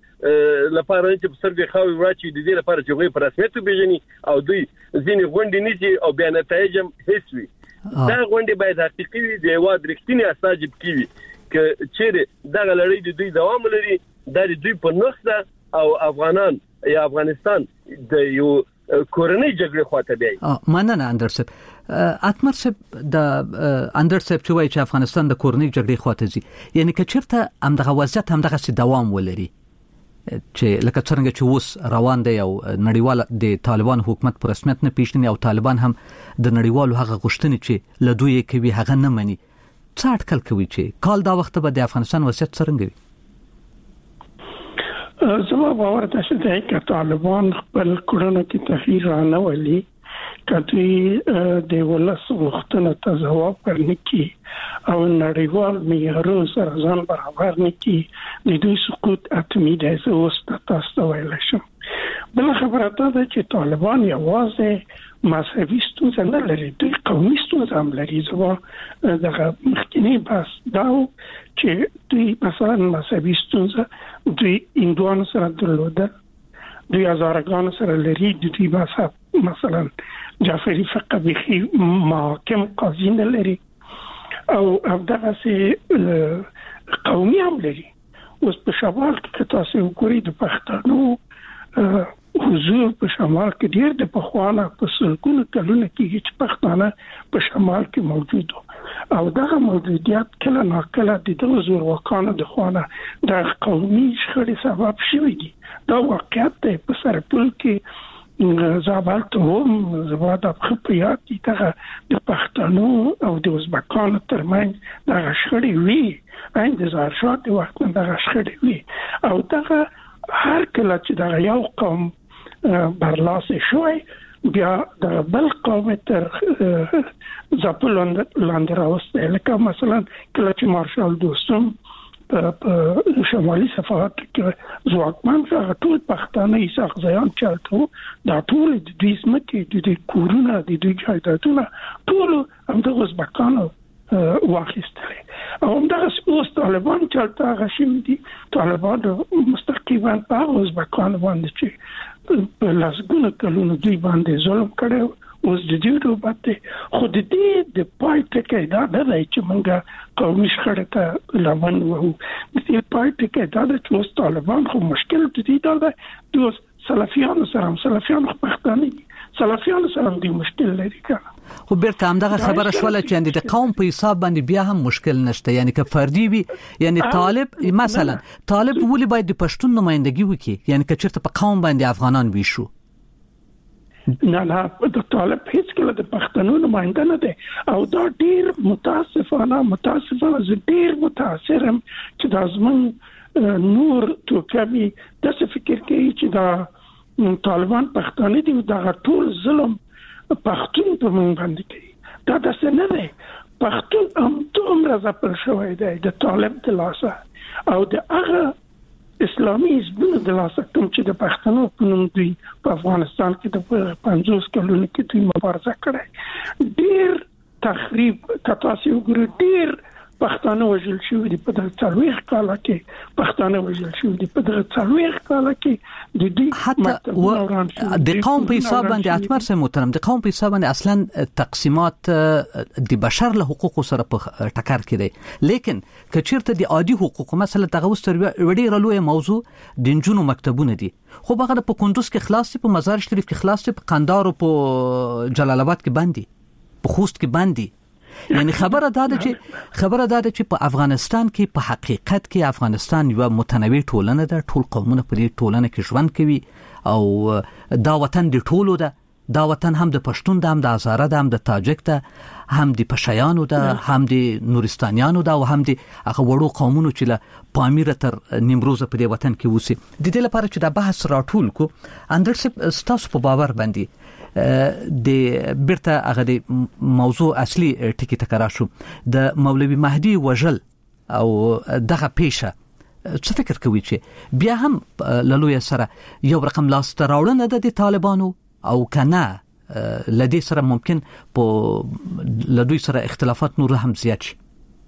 نړۍ لپاره چې په سرګي خاوي ورچی د دې لپاره چې غوي په رسمیت وبېژني او دوی ځینې غونډې نيسي او بیا نتایج هم هیڅ وي دا غونډه باید حقيقي وي د یواد رښتینی استاجب کیوي چې چیرې دا لړۍ د دوی دوام لري د دوی په نقصه او افغانان یا افغانستان د یو کورنۍ جګړه خواته دی مننه اندرسب اتمر سب د اندرسب چې وایي چې افغانستان د کورنۍ جګړې خواته ځي یعنی که چیرته همدغه وضعیت همدغه سي دوام ولري چې لکه څنګه چې اوس روان دی او نړیوال د طالبان حکومت پر رسمیت نه پیژني او طالبان هم د نړیوالو هغه غوښتنې چې لدوی کوي هغه نه مني څه اټکل کوي چې کال دا وخت به د افغانستان وضعیت څنګه وي زما باور ده چې د طالبان خپل کړنو کې تغییر رانولي کله د ولس غوښتنه ته ځواب ورنکړي او نړیوال معیارونو سره ځان برابر نکړي د دوی سقوط اتمی ده اوس تاسو ویل شم بل خبره ده چې طالبان یوازې مذهبي ستونزه نه لري دوی قومي ستونزه هم لري زما دغه مخکنی بس دا چې دوی مثلا مذهبي ستونزه دوی هندوانو سره درلوده دوی هزارگان سره لري دوی مذهب مثلا جعفری فقه بخي محاکم قاضی نه لري او دغه سي قومي هم لري اوس په شمال کې تاسو وګورئ د پښتنو حضور په شمال کې ډېر د پخوانه په سلګونو کلونه کې چې پښتانه په شمال کې موجود او دغه موجودیت کله ناکله د دغه زور وکانو د خوانه د قومي شخړې سبب شوی دی دا واقعیت دی په سرپل کې زابل ته هم زما د خپيات دي ته د پښتنو او د ازبکانو ترمنځ د شخړې وی عین د زارشات وخت نه د شخړې وی او دغه هر کله چې د یو قوم برلاسه شوی بیا د بل قوم تر ځپلوند لاندې راوسته لکه مثلا کله چې مارشال دوستم په شمالي صفحات کې ځواکمن شو ټول پښتانه یې ځان چلته دا ټول د دې سمکې د کورونه د دې جایدادونه ټول هم د ازبکانو واخیستل او هم د اوس طالبان چلته غشیم دي طالبان مستقیما په ازبکانو باندې چې په لاسګونه کلونه دوی باندې ظلم کړو اوس د دې ډوبته خو د دې د پای ټکی دا د چې موږ قومي شخړه ته لمن وو د دې پای ټکی دا چې اوس طالبان خو مشکل دي دا د اوس سلفیانو سره سلفیانو پښتانه سلفیانو سره د مشکل لري کنه خو بیرته هم دغه خبره شوله چې د قوم په حساب باندې بیا هم مشکل نشته یعنی که فردي وي یعنی طالب مثلا طالب ولې باید د پښتون نمائندګي وکړي یعنی که چیرته په قوم باندې افغانان وي شو نه نه د طالب هیڅ کله د پښتنو نمائنده نه دی او دا ډیر متاسفانه متاسفانه زه ډیر متاثرم چې د ازمن نور توکمي د څه فکر کوي چې دا طالبان پښتانه دي دا ټول ظلم پښتون په مونږ باندې کوي دا د څه نه دی پښتون هم دومره ځپل شوی دی د طالب د لاسه او د هغه اسلامي حزبونو د لاسه کوم چې د پښتنو په نوم دوی په افغانستان کې د پنځوس کلونو کې دوی مبارزه کړې ډیر تخریب کتاسي وګړي ډیر پښتانه وژل شوی دي په دغه څلويخ کال کې پښتانه وژل شوی دي په دغه څلويخ کال کې د دې حتی د قوم په حساب باندې اتمر سه محترم د قوم په حساب باندې اصلا تقسیمات د بشر له حقوقو سره په ټکر کې دي لیکن کچیرته د عادي حقوقو مثلا دغه وستر وړي رلوې موضوع د جنونو مکتبونه دي خو هغه په کندوز کې خلاص دي په مزار شریف کې خلاص دي په قندهار او په جلال آباد کې باندې په خوست کې باندې یعنی خبره دا ده چې خبره دا ده چې په افغانستان کې په حقیقت کې افغانستان یو متنوع ټولنه ده ټول قومونه په دې ټولنه کې ژوند کوي او دا وطن د ټولو ده دا وطن هم د پښتون ده هم د هزاره ده هم د تاجک ده هم د پښایانو ده هم د نورستانیانو ده او هم د هغه وړو قومونو چې له پامیر تر نیمروز په دې وطن کې وسی د دې لپاره چې دا بحث راټول کو اندر ستاسو په باور باندې د بیرته هغه د موضوع اصلي ټکی تکرار شو د مولوی مهدی وجل او دغه پیشه څه فکر کوي چې بیا هم للوی سره یو رقم لاس تراوړنه د طالبانو او کنه لدی سره ممکن په لدوی سره اختلافات نور هم زیات شي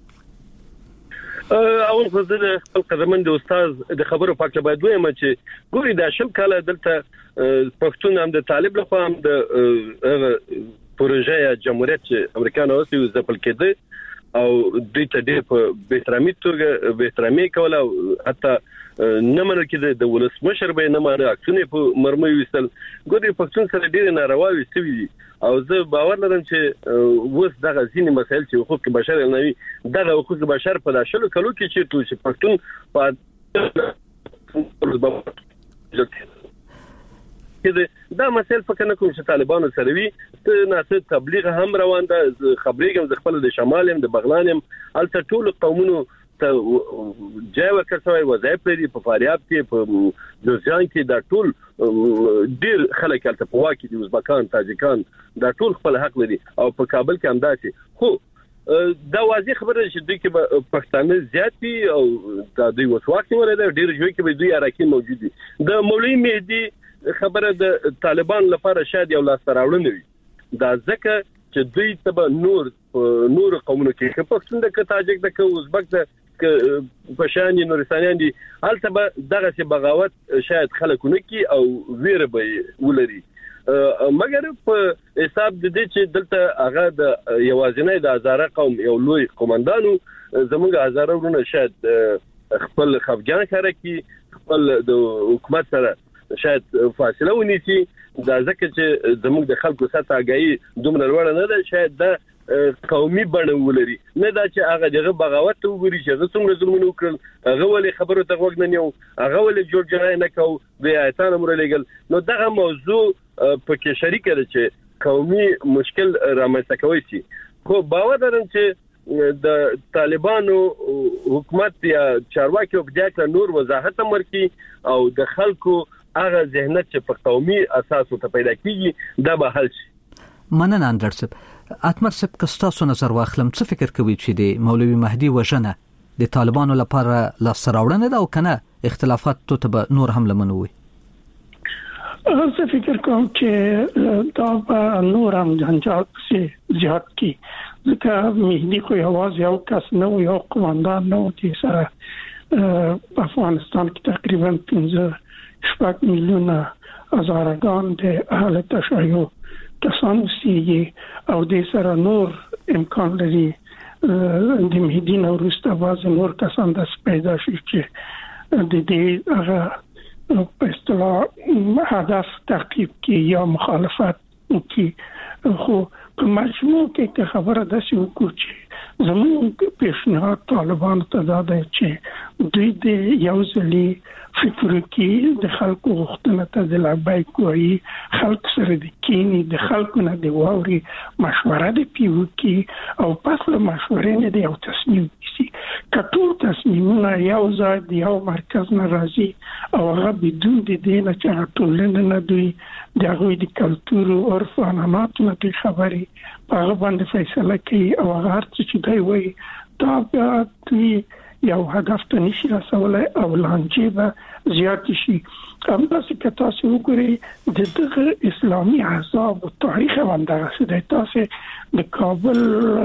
اول خو زه خپل قدرمن د استاد د خبرو پاک باید وایم چې ګوري د شل کاله دلته پښتون هم د طالب له خوا هم د پروژې جمهوریت امریکانو اوسې ځپل کېده او دوی ته ډېر په بهترامي توګه بهترامي کوله حتی نه منل کېده د ولسمشر به نه مانه اکسونه په مرمۍ وستل ګوري پښتون سره ډېر نارواوي سوي دي او زه باور لرم چې وس دغه ځینې مسایل چې حقوق بشر نه وي دغه حقوق بشر په داشلو کلو کې چې چې پښتون په کېده دا مسایل فکر نه کوم چې طالبانو سره وي ته نه تبلیغ هم روان ده خبرېږم د خپل د شمال هم د بغلان هم الته ټول قومونو ته جای ورکړی وظایف لري په فاریاب کې په جوزجان کې دا ټول ډیر خلک الته په واکې دي ازبکان تاجکان دا ټول خپل حق لري او په کابل کې هم داسې خو دا واضح خبره چې دوی کې پښتانه زیات دي او دا دوی وسواک ولري ډیر ژوند کې دوی اراکین موجود دي د مولوی مهدی خبره د طالبان لپاره شاید یو لاس راوړنه وي دا ځکه چې دوی ته نور نور قومونو کې پښتون د تاجک د ازبک د پښانی نورستانیان دي البته به دغه څه بغاوت شاید خلکونه کی او ویره به ولري مګر په حساب د دې چې دلته هغه د یوازینۍ د هزاره قوم یو لوی قومندانو زموږ هزاره ورونه شاید خپل خفګان خرکی خپل د حکومت سره شاید فاصله ونیسي دا ځکه چې زموږ د خلکو سطح آگاهي دومره لوړه نه ده شاید دا قومي بڼه ولري نه دا چې هغه دغه بغاوت وګوري چې هغه څومره ظلمونه وکړل هغه ولې خبرو ته وګ نه نیو هغه ولې جوړ جنای نه کو د آیتان امر لګل نو دغه موضوع په کې شریک دی چې قومي مشکل رامنځته کوي شي خو باور لرم چې د طالبانو حکومت یا چارواکي په دې کې نور وضاحت ورکړي او د خلکو هغه ذهنیت چې په قومي اساس ته پیدا کیږي دا به حل شي مننه اندرسب اتمر سب کستاسو نظر واخلم څه فکر کوي چې د مولوی مهدی وژنه د طالبانو لپاره لا سراوړنه ده او کنه اختلافات ته نور هم لمنوي زه فکر کوم چې دا به نور هم جنجال پسې زیات کی ځکه مهدی خو یوازې یو کس نه و یو قوماندان نه و چې سره په افغانستان کې تقریبا پنځه شپږ میلیونه هزارګان د اهل تشیع کسان اوسېږي او د سره نور امکان لري د مهدی وروسته باز نور کسان د پیدا شي چې د دې هغه په اصطلاح هدف تعقیب کې یا مخالفت کې خو په مجموع کې خبره د څه وکړي چې زموږ پیشنهاد طالبان ته دا دی چې دوی د یو ځلي فکر کې د خلکو غوښتنه ته د لبای کوي خلک سره د کینی د خلکو نه د واوري مشوره د پیو کې او پس له مشورې نه د یو تصمیم شي کټول تصمیمونه یو ځای د یو مرکز نه راځي او هغه بدون د دې نه چې ټولنه نه دوی د هغه د کلتور او عرف او عنعناتو نه خبري په هغه باندې فیصله کوي او هغه هر څه چې دی وایي دا د یو هدف ته نشي رسولای او لانجې به زیات شي همداسې که تاسو وګورئ د دغه اسلامي احزاب او تاریخ باندې د تاسو د کابل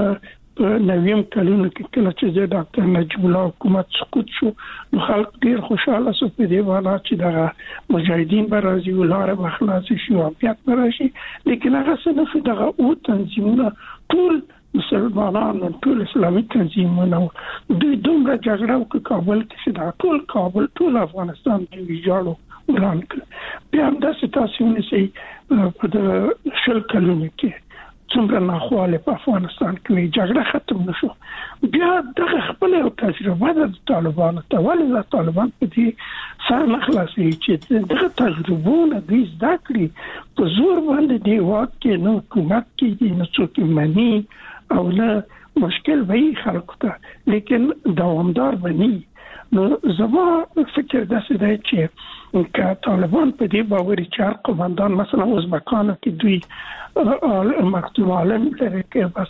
په نویم کلونو کې کله چې د ډاکټر نجیب الله حکومت سقوط شو نو خلک ډیر خوشاله شو په دې باندې چې دغه مجاهدین به راځي ولاره به خلاص شي او بیا به راشي لیکن هغه څه نه دغه او تنظیمونه ټول مسلمانانو ټول اسلامي تنظیمونه دوی دومره جګړه وکړه کابل کې دا ټول کابل ټول افغانستان د ویجاړو وران کړ بیا هم داسې تاسو ونیسئ په د شل کلونو کې څومره ناخواله په افغانستان کې جګړه ختم نشو بیا دغه خپل یو تجربه د طالبانو ته ولې طالبان په دې سر نه خلاصي چې دغه تجربونه دوی زده کړي په زور باندې دی واکې نو حکومت کې نه څوک مني او نه مشکل وی خلکو ته لیکن دوامدار بني نو زما فکر داسې دی چې که طالبان په دې باور چې هر قوماندان مثلا ازبکانو کې دوی مکتوم عالم لري کې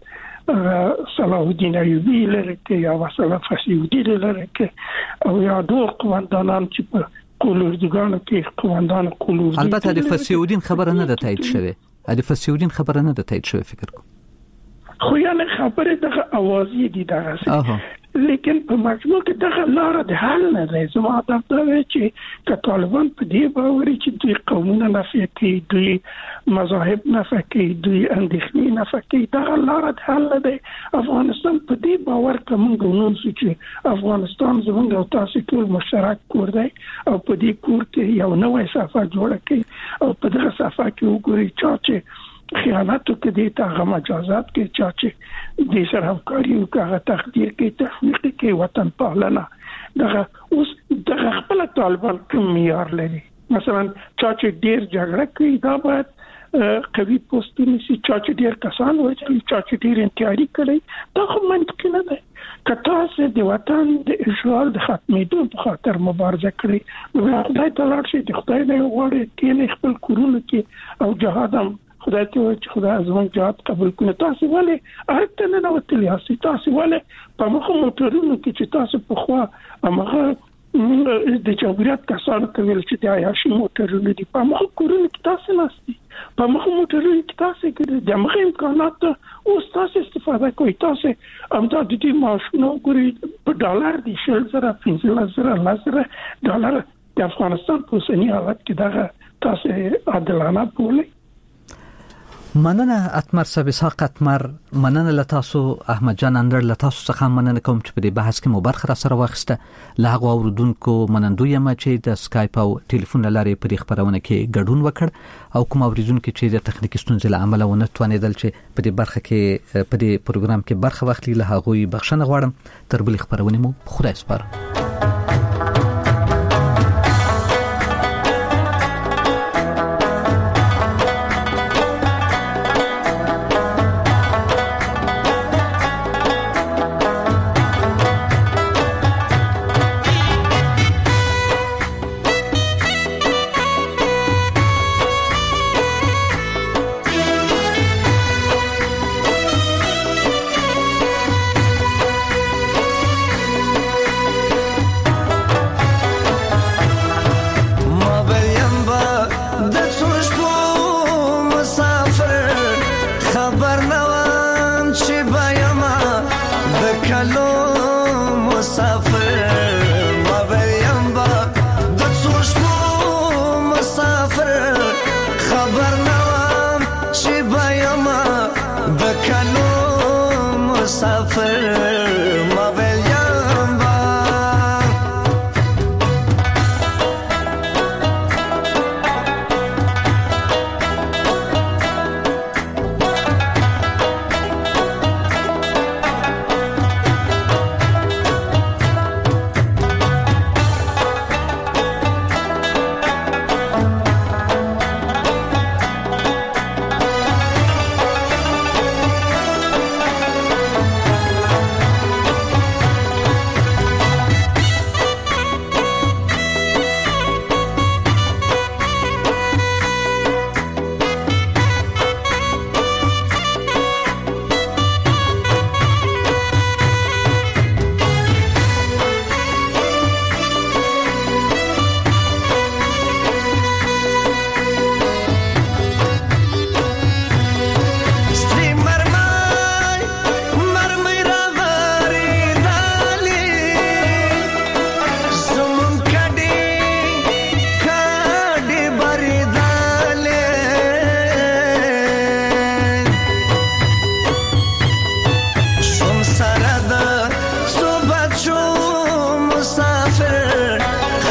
مثلا صلاح الدین ایوبی لري کې یا مثلا فسیودی لري کې او یا دور قوماندانان چې په قولوردگان کې قوماندان قولوردی البته د فسیودین خبره نه ده تایید شوه د فسیودین خبره نه ده تایید شوه فکر کوم خو یعنی خبره دغه اوازې دي دغه لیکن په مجموع کې دغه لار د حل نه دی زما دا چې که طالبان په دې باور چې دوی قومونه نفي کوي دوی مذاهب نفي کوي دوی اندېښنې نفي کوي دغه لار د حل نه دی افغانستان په دې باور کوم غوښتل چې افغانستان زموږ او تاسو ټول مشترک کور دی او په دې کور کې یو نوې صفه جوړه کړي او په دغه صفه کې وګورئ چې خیانتو کې دي ته مجازات کې چا چې د سره همکاري او هغه تقدیر کې تحقیق کې وطن پالنه دغه اوس دغه خپل طالبان کوم معیار لري مثلا چا چې ډیر جګړه کوي دا باید قوي پوسټونه سي چا چې ډیر کسان وایي چا چې ډیر انتحاري کوي دا خو منطقي نه ده که تاسو د وطن د اشغال د ختمېدو په خاطر مبارزه کړئ نو خدای تعالی چې د خدای نه غواړي کې خپل کورونه کې او جهاد هم خدای ته چې خدای زموږ جهاد قبول کړي تاسو ولې ارته نه نوتلی یاستئ تاسو ولې په مخه موټرونو کې چې تاسو په خوا هغه د جمهوریت کسانو ته ویل چې د عیاشي موټرونو دي په مخه کورونو کې تاسو ناستئ په مخه موټرونو کې تاسو کې د مخه امکانات اوس تاسو استفاده کوئ تاسو همدا د دې ماشینو ګوري په ډالر دي شل زره پنځه زره لزره ډالر د افغانستان په سنی حالت کې دغه تاسو عادلانه بولئ مننه اتمر صاحب اسحاق اتمر، مننه لتاسو احمد جان اندر لتاسو څخه مننه کوم چې په دې بحث کې مو برخه را سره واخیسته. له هغه اوردونکو منندوی یم چې د سکایپ او ټلیفون لارې په خبرونه کې ګډون وکړ او کوم اوریدونکو چې د تخنیکی ستونزې له امله ونه توانیدل چې په دې برخه کې په دې پروګرام کې برخه واخلي، له هغه بخښنه غواړم. تر بلې خبرونه مو خدای سپارم.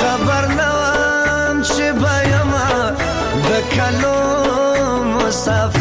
Musafir